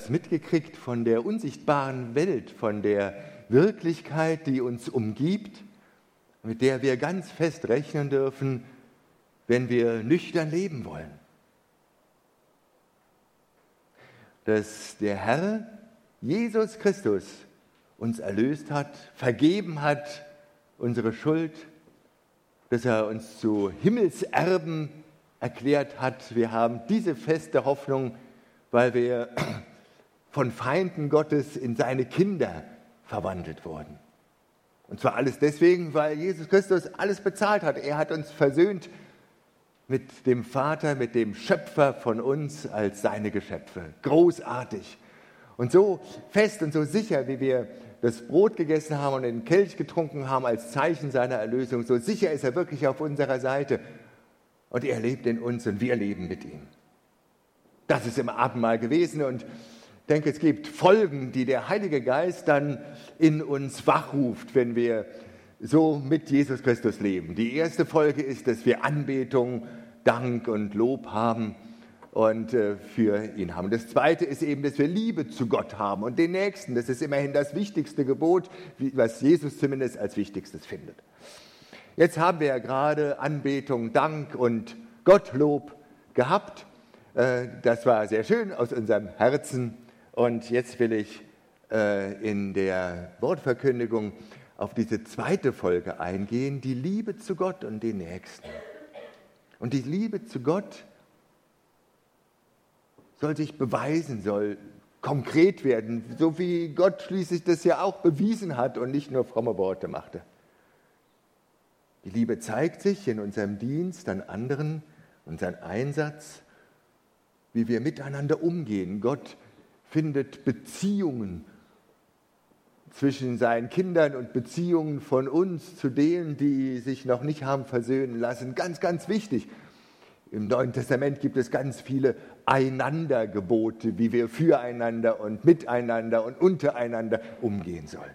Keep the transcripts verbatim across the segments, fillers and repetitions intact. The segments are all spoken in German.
etwas mitgekriegt von der unsichtbaren Welt, von der Wirklichkeit, die uns umgibt, mit der wir ganz fest rechnen dürfen, wenn wir nüchtern leben wollen. Dass der Herr Jesus Christus uns erlöst hat, vergeben hat, unsere Schuld, dass er uns zu Himmelserben erklärt hat. Wir haben diese feste Hoffnung, weil wir von Feinden Gottes in seine Kinder verwandelt wurden. Und zwar alles deswegen, weil Jesus Christus alles bezahlt hat. Er hat uns versöhnt mit dem Vater, mit dem Schöpfer von uns als seine Geschöpfe. Großartig. Und so fest und so sicher, wie wir das Brot gegessen haben und den Kelch getrunken haben als Zeichen seiner Erlösung, so sicher ist er wirklich auf unserer Seite. Und er lebt in uns und wir leben mit ihm. Das ist im Abendmahl gewesen und ich denke, es gibt Folgen, die der Heilige Geist dann in uns wachruft, wenn wir so mit Jesus Christus leben. Die erste Folge ist, dass wir Anbetung, Dank und Lob haben und äh, für ihn haben. Das zweite ist eben, dass wir Liebe zu Gott haben und den Nächsten. Das ist immerhin das wichtigste Gebot, was Jesus zumindest als wichtigstes findet. Jetzt haben wir ja gerade Anbetung, Dank und Gottlob gehabt. Das war sehr schön aus unserem Herzen. Und jetzt will ich in der Wortverkündigung auf diese zweite Folge eingehen, die Liebe zu Gott und den Nächsten. Und die Liebe zu Gott soll sich beweisen, soll konkret werden, so wie Gott schließlich das ja auch bewiesen hat und nicht nur fromme Worte machte. Die Liebe zeigt sich in unserem Dienst an anderen, unseren Einsatz, wie wir miteinander umgehen. Gott findet Beziehungen zwischen seinen Kindern und Beziehungen von uns zu denen, die sich noch nicht haben versöhnen lassen. Ganz, ganz wichtig. Im Neuen Testament gibt es ganz viele Einandergebote, wie wir füreinander und miteinander und untereinander umgehen sollen.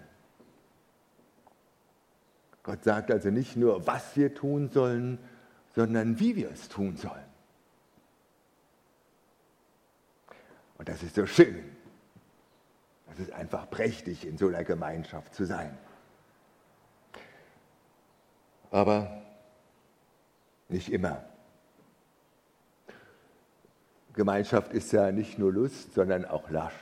Gott sagt also nicht nur, was wir tun sollen, sondern wie wir es tun sollen. Und das ist so schön. Das ist einfach prächtig, in so einer Gemeinschaft zu sein. Aber nicht immer. Gemeinschaft ist ja nicht nur Lust, sondern auch Last.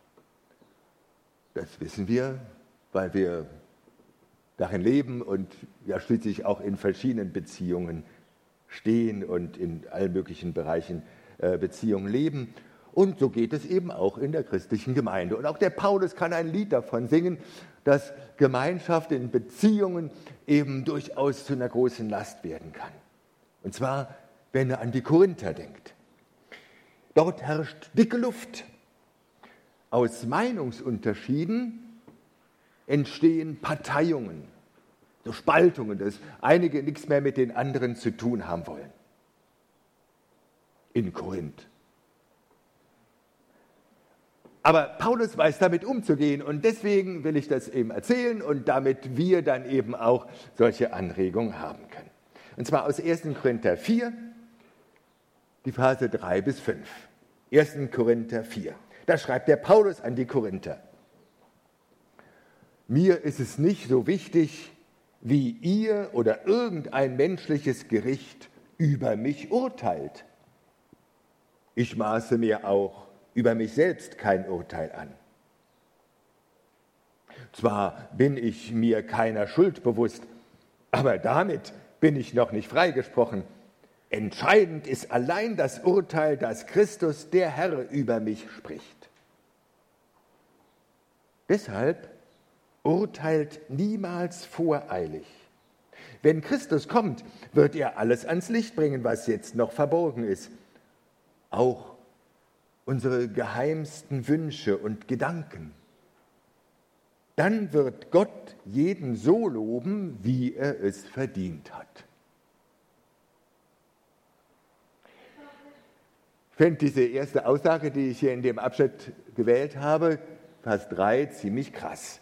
Das wissen wir, weil wir darin leben und ja schließlich auch in verschiedenen Beziehungen stehen und in allen möglichen Bereichen äh, Beziehungen leben. Und so geht es eben auch in der christlichen Gemeinde. Und auch der Paulus kann ein Lied davon singen, dass Gemeinschaft in Beziehungen eben durchaus zu einer großen Last werden kann. Und zwar, wenn er an die Korinther denkt. Dort herrscht dicke Luft. Aus Meinungsunterschieden entstehen Parteiungen, so Spaltungen, dass einige nichts mehr mit den anderen zu tun haben wollen. In Korinth. Aber Paulus weiß damit umzugehen und deswegen will ich das eben erzählen und damit wir dann eben auch solche Anregungen haben können. Und zwar aus ersten Korinther vier, die Verse drei bis fünf. ersten Korinther vier. Da schreibt der Paulus an die Korinther: Mir ist es nicht so wichtig, wie ihr oder irgendein menschliches Gericht über mich urteilt. Ich maße mir auch über mich selbst kein Urteil an. Zwar bin ich mir keiner Schuld bewusst, aber damit bin ich noch nicht freigesprochen. Entscheidend ist allein das Urteil, dass Christus, der Herr, über mich spricht. Deshalb urteilt niemals voreilig. Wenn Christus kommt, wird er alles ans Licht bringen, was jetzt noch verborgen ist. Auch unsere geheimsten Wünsche und Gedanken. Dann wird Gott jeden so loben, wie er es verdient hat. Ich finde diese erste Aussage, die ich hier in dem Abschnitt gewählt habe, Vers drei, ziemlich krass.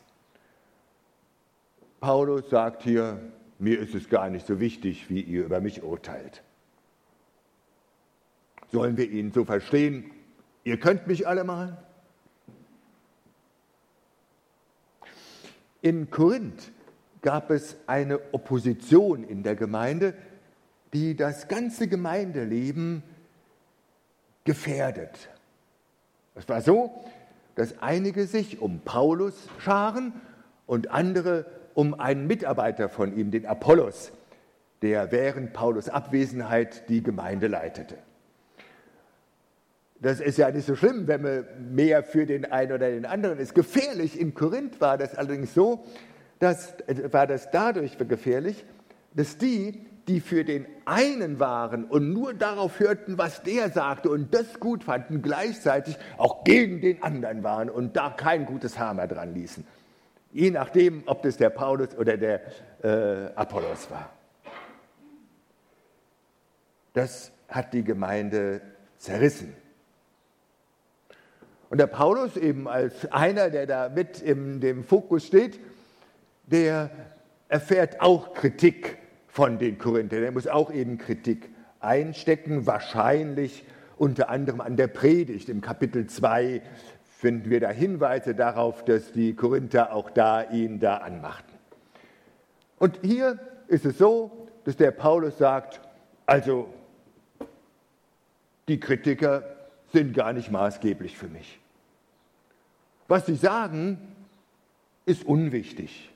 Paulus sagt hier, mir ist es gar nicht so wichtig, wie ihr über mich urteilt. Sollen wir ihn so verstehen, ihr könnt mich alle mal, in Korinth gab es eine Opposition in der Gemeinde, die das ganze Gemeindeleben gefährdet. Es war so, dass einige sich um Paulus scharen und andere um einen Mitarbeiter von ihm, den Apollos, der während Paulus' Abwesenheit die Gemeinde leitete. Das ist ja nicht so schlimm, wenn man mehr für den einen oder den anderen ist. Gefährlich in Korinth war das allerdings so, dass, war das dadurch gefährlich, dass die, die für den einen waren und nur darauf hörten, was der sagte und das gut fanden, gleichzeitig auch gegen den anderen waren und da kein gutes Haar mehr dran ließen. Je nachdem, ob das der Paulus oder der äh, Apollos war. Das hat die Gemeinde zerrissen. Und der Paulus eben als einer, der da mit in dem Fokus steht, der erfährt auch Kritik von den Korinthern. Der muss auch eben Kritik einstecken, wahrscheinlich unter anderem an der Predigt. Im Kapitel zwei finden wir da Hinweise darauf, dass die Korinther auch da ihn da anmachten. Und hier ist es so, dass der Paulus sagt, also die Kritiker sind gar nicht maßgeblich für mich. Was sie sagen, ist unwichtig.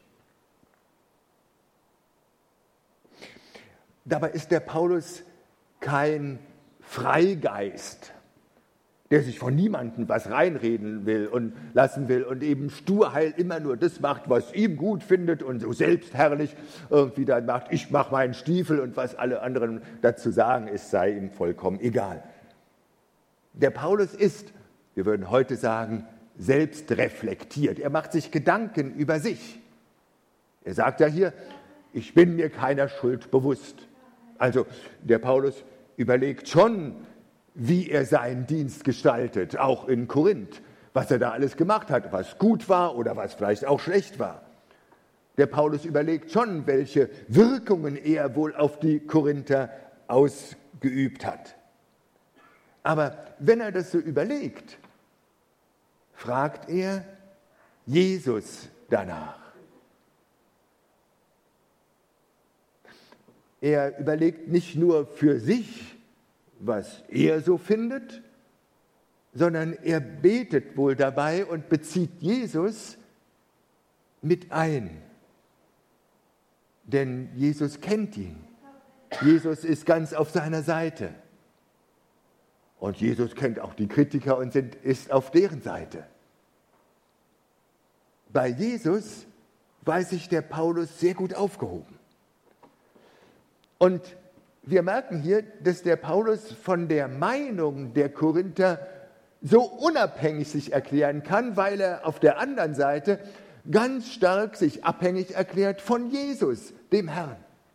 Dabei ist der Paulus kein Freigeist, der sich von niemandem was reinreden will und lassen will und eben sturheil immer nur das macht, was ihm gut findet und so selbstherrlich irgendwie dann macht, ich mache meinen Stiefel und was alle anderen dazu sagen, es sei ihm vollkommen egal. Der Paulus ist, wir würden heute sagen, selbst reflektiert. Er macht sich Gedanken über sich. Er sagt ja hier, ich bin mir keiner Schuld bewusst. Also der Paulus überlegt schon, wie er seinen Dienst gestaltet, auch in Korinth, was er da alles gemacht hat, was gut war oder was vielleicht auch schlecht war. Der Paulus überlegt schon, welche Wirkungen er wohl auf die Korinther ausgeübt hat. Aber wenn er das so überlegt, fragt er Jesus danach. Er überlegt nicht nur für sich, was er so findet, sondern er betet wohl dabei und bezieht Jesus mit ein. Denn Jesus kennt ihn. Jesus ist ganz auf seiner Seite. Und Jesus kennt auch die Kritiker und sind, ist auf deren Seite. Bei Jesus weiß sich der Paulus sehr gut aufgehoben. Und wir merken hier, dass der Paulus von der Meinung der Korinther so unabhängig sich erklären kann, weil er auf der anderen Seite ganz stark sich abhängig erklärt von Jesus, dem Herrn.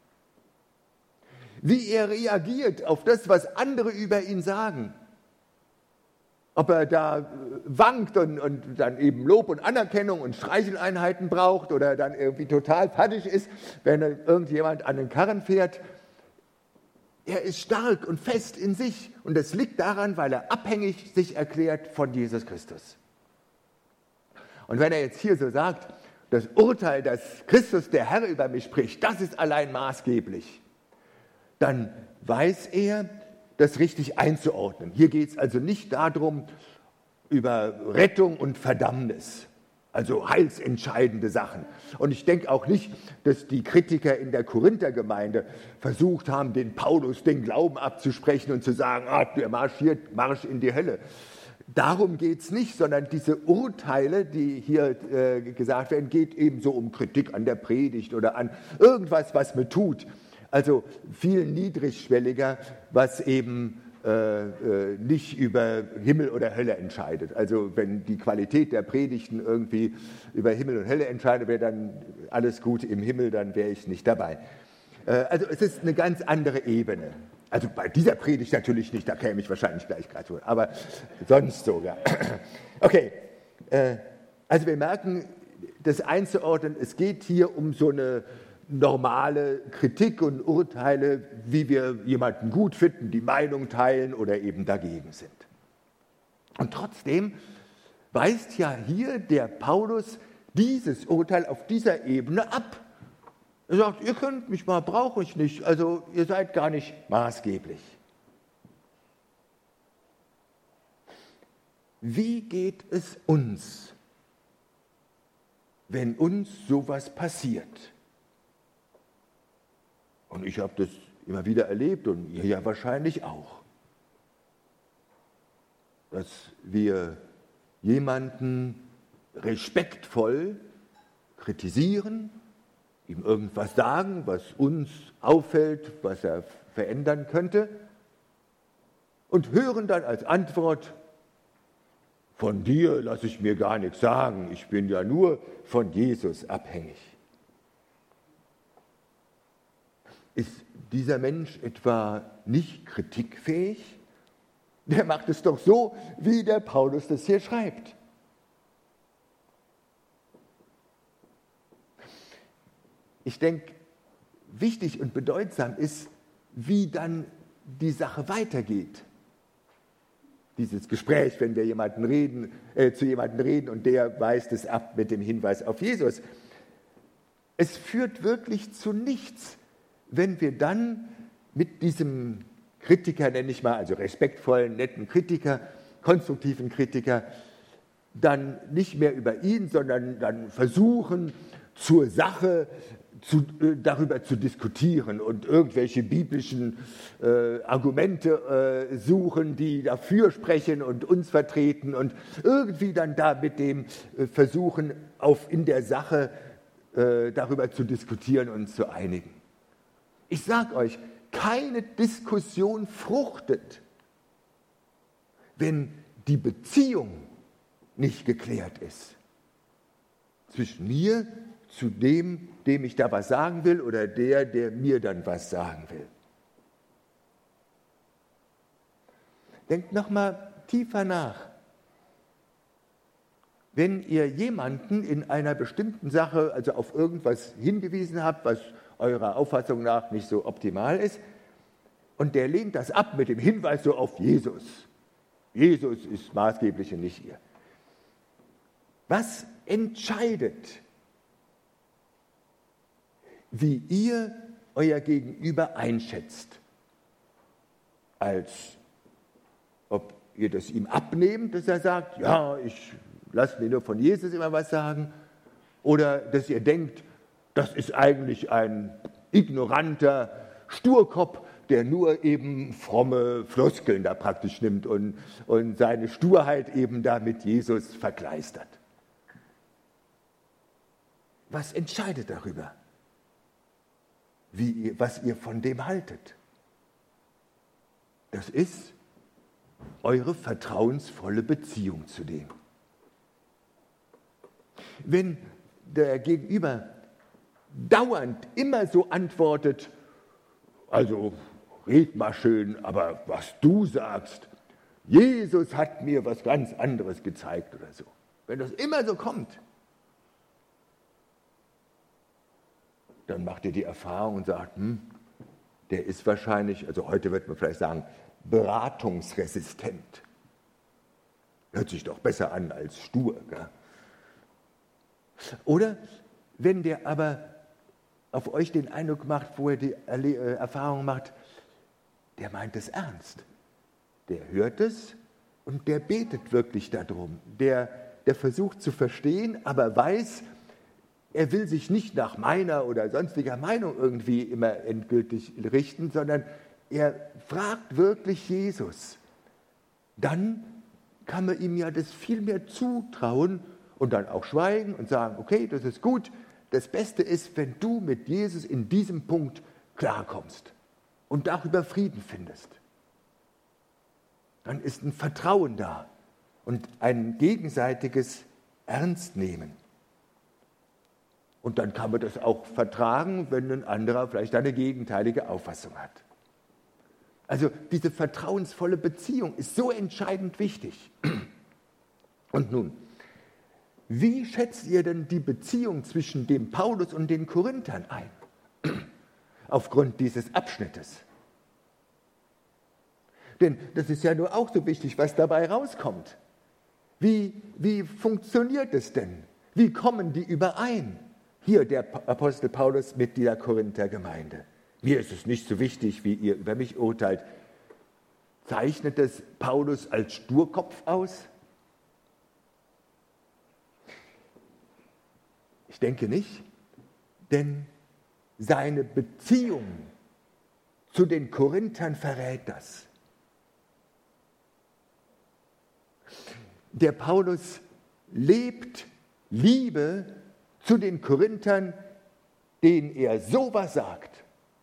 Wie er reagiert auf das, was andere über ihn sagen. Ob er da wankt und, und dann eben Lob und Anerkennung und Streicheleinheiten braucht oder dann irgendwie total fertig ist, wenn irgendjemand an den Karren fährt. Er ist stark und fest in sich und das liegt daran, weil er abhängig sich erklärt von Jesus Christus. Und wenn er jetzt hier so sagt, das Urteil, dass Christus der Herr über mich spricht, das ist allein maßgeblich, dann weiß er, das richtig einzuordnen. Hier geht es also nicht darum, über Rettung und Verdammnis, also heilsentscheidende Sachen. Und ich denke auch nicht, dass die Kritiker in der Korinthergemeinde versucht haben, den Paulus den Glauben abzusprechen und zu sagen, ah, der marschiert, Marsch in die Hölle. Darum geht es nicht, sondern diese Urteile, die hier äh, gesagt werden, geht eben so um Kritik an der Predigt oder an irgendwas, was man tut. Also viel niedrigschwelliger, was eben äh, äh, nicht über Himmel oder Hölle entscheidet. Also wenn die Qualität der Predigten irgendwie über Himmel und Hölle entscheidet, wäre dann alles gut im Himmel, dann wäre ich nicht dabei. Äh, also es ist eine ganz andere Ebene. Also bei dieser Predigt natürlich nicht, da käme ich wahrscheinlich gleich gerade zu, aber sonst sogar. Okay, äh, also wir merken, das einzuordnen, es geht hier um so eine normale Kritik und Urteile, wie wir jemanden gut finden, die Meinung teilen oder eben dagegen sind. Und trotzdem weist ja hier der Paulus dieses Urteil auf dieser Ebene ab. Er sagt, ihr könnt mich mal, brauche ich nicht, also ihr seid gar nicht maßgeblich. Wie geht es uns, wenn uns sowas passiert? Und ich habe das immer wieder erlebt und ihr ja wahrscheinlich auch, dass wir jemanden respektvoll kritisieren, ihm irgendwas sagen, was uns auffällt, was er verändern könnte, und hören dann als Antwort, von dir lasse ich mir gar nichts sagen, ich bin ja nur von Jesus abhängig. Ist dieser Mensch etwa nicht kritikfähig? Der macht es doch so, wie der Paulus das hier schreibt. Ich denke, wichtig und bedeutsam ist, wie dann die Sache weitergeht. Dieses Gespräch, wenn wir jemanden reden, äh, zu jemandem reden und der weist es ab mit dem Hinweis auf Jesus. Es führt wirklich zu nichts, wenn wir dann mit diesem Kritiker, nenne ich mal, also respektvollen, netten Kritiker, konstruktiven Kritiker, dann nicht mehr über ihn, sondern dann versuchen, zur Sache zu, äh, darüber zu diskutieren und irgendwelche biblischen äh, Argumente äh, suchen, die dafür sprechen und uns vertreten und irgendwie dann da mit dem äh, versuchen, auf, in der Sache äh, darüber zu diskutieren und uns zu einigen. Ich sage euch, keine Diskussion fruchtet, wenn die Beziehung nicht geklärt ist. Zwischen mir, zu dem, dem ich da was sagen will, oder der, der mir dann was sagen will. Denkt nochmal tiefer nach. Wenn ihr jemanden in einer bestimmten Sache, also auf irgendwas hingewiesen habt, was eurer Auffassung nach nicht so optimal ist, und der lehnt das ab mit dem Hinweis so auf Jesus. Jesus ist maßgeblich und nicht ihr. Was entscheidet, wie ihr euer Gegenüber einschätzt? Als ob ihr das ihm abnehmt, dass er sagt, ja, ich lasse mir nur von Jesus immer was sagen, oder dass ihr denkt, das ist eigentlich ein ignoranter Sturkopf, der nur eben fromme Floskeln da praktisch nimmt und, und seine Sturheit eben da mit Jesus verkleistert. Was entscheidet darüber, wie ihr, was ihr von dem haltet? Das ist eure vertrauensvolle Beziehung zu dem. Wenn der Gegenüber dauernd immer so antwortet, also red mal schön, aber was du sagst, Jesus hat mir was ganz anderes gezeigt oder so. Wenn das immer so kommt, dann macht ihr die Erfahrung und sagt, hm, der ist wahrscheinlich, also heute wird man vielleicht sagen, beratungsresistent. Hört sich doch besser an als stur. Gell? Oder wenn der aber auf euch den Eindruck macht, wo er die Erfahrung macht, der meint es ernst. Der hört es und der betet wirklich darum. Der, der versucht zu verstehen, aber weiß, er will sich nicht nach meiner oder sonstiger Meinung irgendwie immer endgültig richten, sondern er fragt wirklich Jesus. Dann kann man ihm ja das viel mehr zutrauen und dann auch schweigen und sagen, okay, das ist gut. Das Beste ist, wenn du mit Jesus in diesem Punkt klarkommst und darüber Frieden findest. Dann ist ein Vertrauen da und ein gegenseitiges Ernstnehmen. Und dann kann man das auch vertragen, wenn ein anderer vielleicht eine gegenteilige Auffassung hat. Also diese vertrauensvolle Beziehung ist so entscheidend wichtig. Und nun, wie schätzt ihr denn die Beziehung zwischen dem Paulus und den Korinthern ein? Aufgrund dieses Abschnittes. Denn das ist ja nur auch so wichtig, was dabei rauskommt. Wie, wie funktioniert es denn? Wie kommen die überein? Hier der Apostel Paulus mit dieser Korinther-Gemeinde. Mir ist es nicht so wichtig, wie ihr über mich urteilt. Zeichnet es Paulus als Sturkopf aus? Ich denke nicht, denn seine Beziehung zu den Korinthern verrät das. Der Paulus lebt Liebe zu den Korinthern, denen er sowas sagt.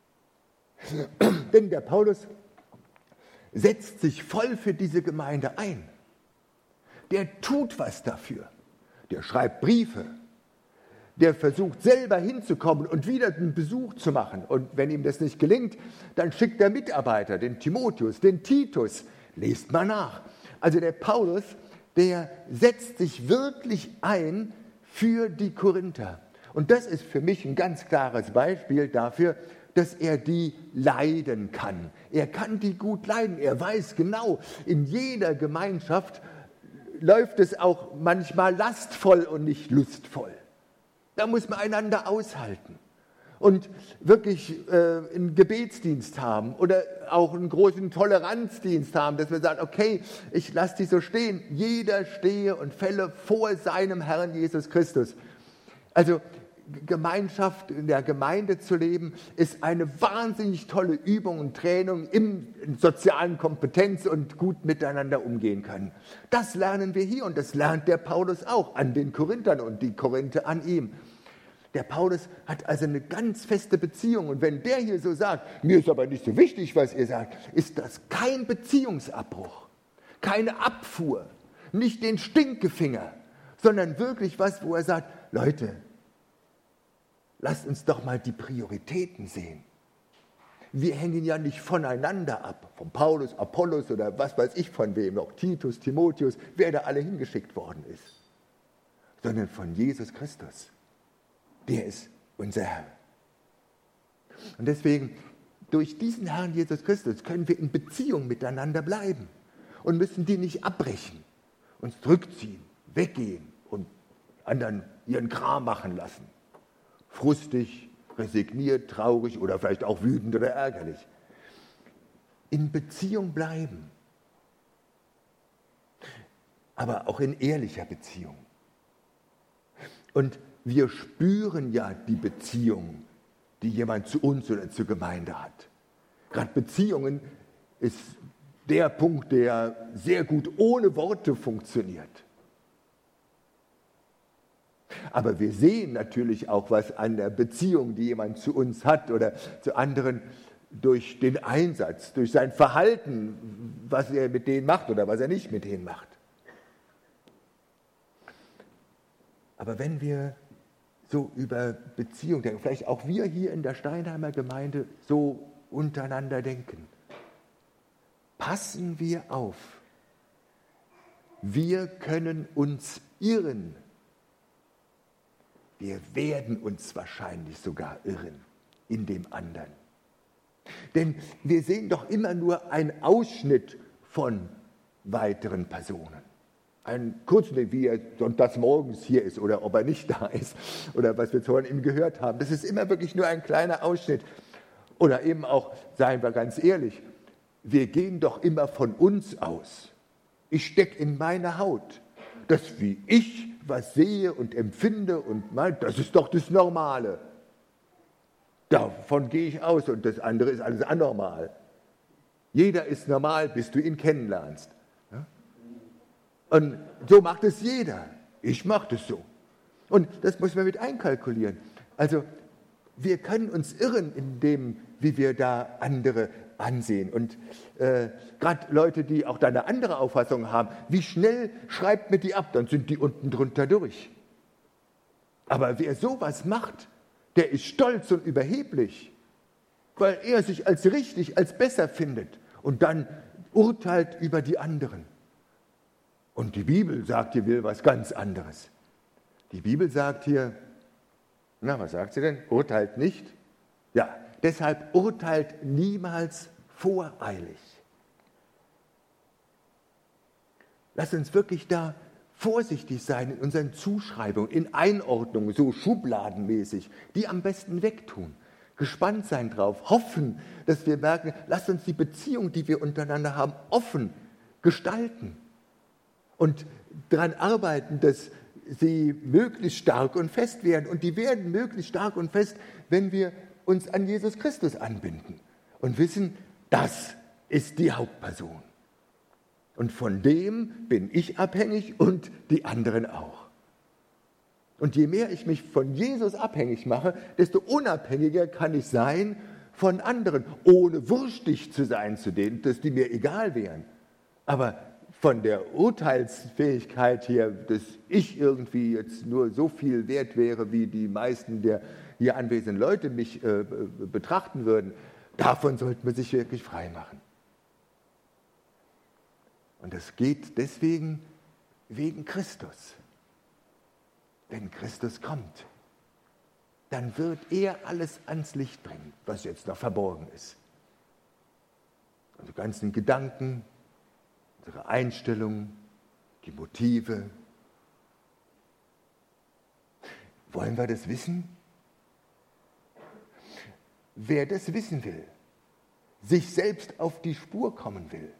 Denn der Paulus setzt sich voll für diese Gemeinde ein. Der tut was dafür. Der schreibt Briefe. Der versucht selber hinzukommen und wieder einen Besuch zu machen. Und wenn ihm das nicht gelingt, dann schickt er Mitarbeiter, den Timotheus, den Titus. Lest mal nach. Also der Paulus, der setzt sich wirklich ein für die Korinther. Und das ist für mich ein ganz klares Beispiel dafür, dass er die leiden kann. Er kann die gut leiden. Er weiß genau, in jeder Gemeinschaft läuft es auch manchmal lastvoll und nicht lustvoll. Da muss man einander aushalten und wirklich äh, einen Gebetsdienst haben oder auch einen großen Toleranzdienst haben, dass man sagt, okay, ich lasse die so stehen. Jeder stehe und fälle vor seinem Herrn Jesus Christus. Also Gemeinschaft, in der Gemeinde zu leben, ist eine wahnsinnig tolle Übung und Training in sozialen Kompetenz und gut miteinander umgehen können. Das lernen wir hier und das lernt der Paulus auch an den Korinthern und die Korinther an ihm. Der Paulus hat also eine ganz feste Beziehung und wenn der hier so sagt, mir ist aber nicht so wichtig, was ihr sagt, ist das kein Beziehungsabbruch, keine Abfuhr, nicht den Stinkefinger, sondern wirklich was, wo er sagt, Leute, lasst uns doch mal die Prioritäten sehen. Wir hängen ja nicht voneinander ab, von Paulus, Apollos oder was weiß ich von wem noch, Titus, Timotheus, wer da alle hingeschickt worden ist, sondern von Jesus Christus. Der ist unser Herr. Und deswegen, durch diesen Herrn Jesus Christus können wir in Beziehung miteinander bleiben und müssen die nicht abbrechen, uns zurückziehen, weggehen und anderen ihren Kram machen lassen. Frustig, resigniert, traurig oder vielleicht auch wütend oder ärgerlich. In Beziehung bleiben, aber auch in ehrlicher Beziehung. Und wir spüren ja die Beziehung, die jemand zu uns oder zur Gemeinde hat. Gerade Beziehungen ist der Punkt, der sehr gut ohne Worte funktioniert. Aber wir sehen natürlich auch was an der Beziehung, die jemand zu uns hat oder zu anderen, durch den Einsatz, durch sein Verhalten, was er mit denen macht oder was er nicht mit denen macht. Aber wenn wir so über Beziehung denken, vielleicht auch wir hier in der Steinheimer Gemeinde so untereinander denken, passen wir auf. Wir können uns irren. Wir werden uns wahrscheinlich sogar irren in dem anderen. Denn wir sehen doch immer nur einen Ausschnitt von weiteren Personen. Einen kurzen, wie er sonntags morgens hier ist oder ob er nicht da ist oder was wir vorhin ihm gehört haben. Das ist immer wirklich nur ein kleiner Ausschnitt. Oder eben auch, seien wir ganz ehrlich, wir gehen doch immer von uns aus. Ich stecke in meiner Haut. Das, wie ich was sehe und empfinde und meine, das ist doch das Normale. Davon gehe ich aus und das andere ist alles anormal. Jeder ist normal, bis du ihn kennenlernst. Ja? Und so macht es jeder. Ich mache das so. Und das muss man mit einkalkulieren. Also wir können uns irren in dem, wie wir da andere ansehen. Und äh, gerade Leute, die auch da eine andere Auffassung haben, wie schnell schreibt man die ab, dann sind die unten drunter durch. Aber wer sowas macht, der ist stolz und überheblich, weil er sich als richtig, als besser findet und dann urteilt über die anderen. Und die Bibel sagt hier will was ganz anderes. Die Bibel sagt hier, na, was sagt sie denn? Urteilt nicht? Ja, deshalb urteilt niemals voreilig. Lass uns wirklich da vorsichtig sein in unseren Zuschreibungen, in Einordnungen, so schubladenmäßig, die am besten wegtun. Gespannt sein drauf, hoffen, dass wir merken, lasst uns die Beziehung, die wir untereinander haben, offen gestalten und daran arbeiten, dass sie möglichst stark und fest werden. Und die werden möglichst stark und fest, wenn wir uns an Jesus Christus anbinden und wissen, das ist die Hauptperson. Und von dem bin ich abhängig und die anderen auch. Und je mehr ich mich von Jesus abhängig mache, desto unabhängiger kann ich sein von anderen, ohne wurstig zu sein zu denen, dass die mir egal wären. Aber von der Urteilsfähigkeit her, dass ich irgendwie jetzt nur so viel wert wäre, wie die meisten der hier anwesenden Leute mich äh, betrachten würden, davon sollte man sich wirklich frei machen. Und das geht deswegen wegen Christus. Wenn Christus kommt, dann wird er alles ans Licht bringen, was jetzt noch verborgen ist. Unsere ganzen Gedanken, unsere Einstellungen, die Motive. Wollen wir das wissen? Wer das wissen will, sich selbst auf die Spur kommen will,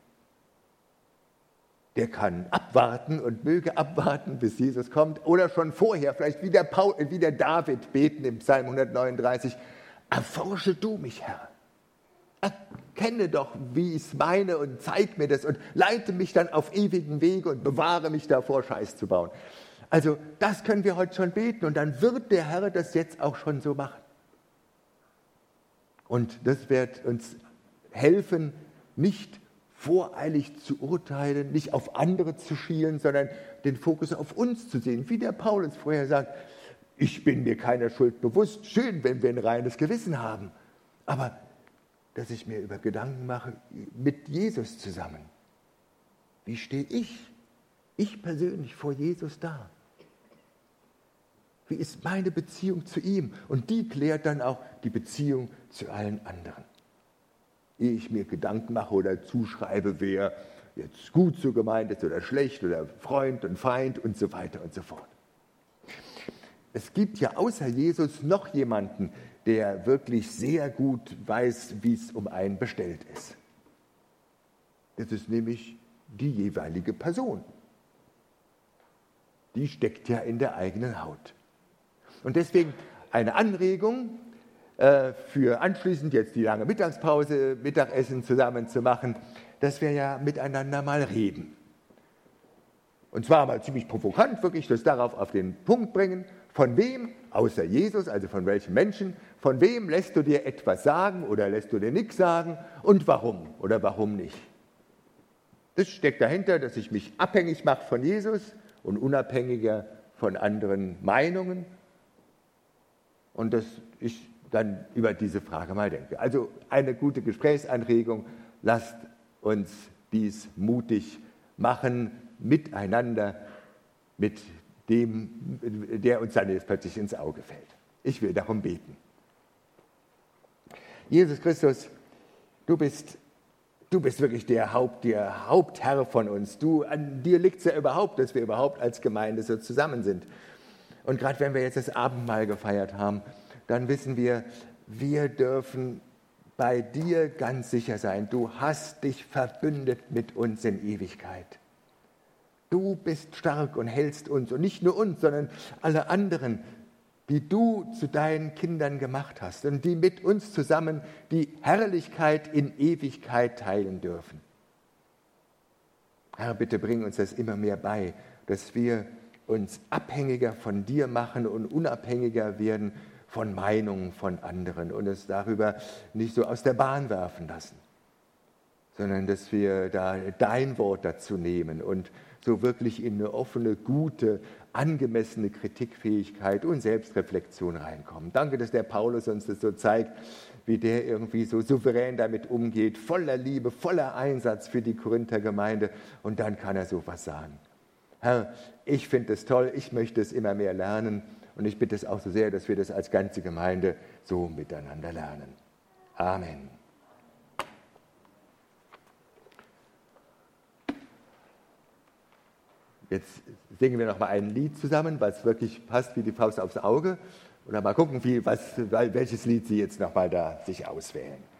der kann abwarten und möge abwarten, bis Jesus kommt, oder schon vorher, vielleicht wie der, Paul, wie der David beten im Psalm hundertneununddreißig, erforsche du mich, Herr. Erkenne doch, wie ich es meine und zeig mir das und leite mich dann auf ewigen Wege und bewahre mich davor, Scheiß zu bauen. Also das können wir heute schon beten und dann wird der Herr das jetzt auch schon so machen. Und das wird uns helfen, nicht voreilig zu urteilen, nicht auf andere zu schielen, sondern den Fokus auf uns zu sehen. Wie der Paulus vorher sagt, ich bin mir keiner Schuld bewusst. Schön, wenn wir ein reines Gewissen haben. Aber dass ich mir über Gedanken mache, mit Jesus zusammen. Wie stehe ich, ich persönlich vor Jesus da? Wie ist meine Beziehung zu ihm? Und die klärt dann auch die Beziehung zu allen anderen. Ehe ich mir Gedanken mache oder zuschreibe, wer jetzt gut so gemeint ist oder schlecht oder Freund und Feind und so weiter und so fort. Es gibt ja außer Jesus noch jemanden, der wirklich sehr gut weiß, wie es um einen bestellt ist. Das ist nämlich die jeweilige Person. Die steckt ja in der eigenen Haut. Und deswegen eine Anregung, für anschließend jetzt die lange Mittagspause, Mittagessen zusammen zu machen, dass wir ja miteinander mal reden. Und zwar mal ziemlich provokant, wirklich das darauf auf den Punkt bringen, von wem, außer Jesus, also von welchem Menschen, von wem lässt du dir etwas sagen oder lässt du dir nichts sagen und warum oder warum nicht. Das steckt dahinter, dass ich mich abhängig mache von Jesus und unabhängiger von anderen Meinungen und dass ich dann über diese Frage mal denke. Also eine gute Gesprächsanregung, lasst uns dies mutig machen, miteinander, mit dem, der uns dann jetzt plötzlich ins Auge fällt. Ich will darum beten. Jesus Christus, du bist, du bist wirklich der, Haupt, der Hauptherr von uns. Du, an dir liegt es ja überhaupt, dass wir überhaupt als Gemeinde so zusammen sind. Und gerade wenn wir jetzt das Abendmahl gefeiert haben, dann wissen wir, wir dürfen bei dir ganz sicher sein. Du hast dich verbündet mit uns in Ewigkeit. Du bist stark und hältst uns, und nicht nur uns, sondern alle anderen, die du zu deinen Kindern gemacht hast und die mit uns zusammen die Herrlichkeit in Ewigkeit teilen dürfen. Herr, bitte bring uns das immer mehr bei, dass wir uns abhängiger von dir machen und unabhängiger werden von Meinungen von anderen und es darüber nicht so aus der Bahn werfen lassen, sondern dass wir da dein Wort dazu nehmen und so wirklich in eine offene, gute, angemessene Kritikfähigkeit und Selbstreflexion reinkommen. Danke, dass der Paulus uns das so zeigt, wie der irgendwie so souverän damit umgeht, voller Liebe, voller Einsatz für die Korinther Gemeinde, und dann kann er so was sagen. Herr, ich finde es toll, ich möchte es immer mehr lernen und ich bitte es auch so sehr, dass wir das als ganze Gemeinde so miteinander lernen. Amen. Jetzt singen wir noch mal ein Lied zusammen, was wirklich passt wie die Faust aufs Auge. Oder mal gucken, wie, was, welches Lied Sie jetzt noch mal da sich auswählen.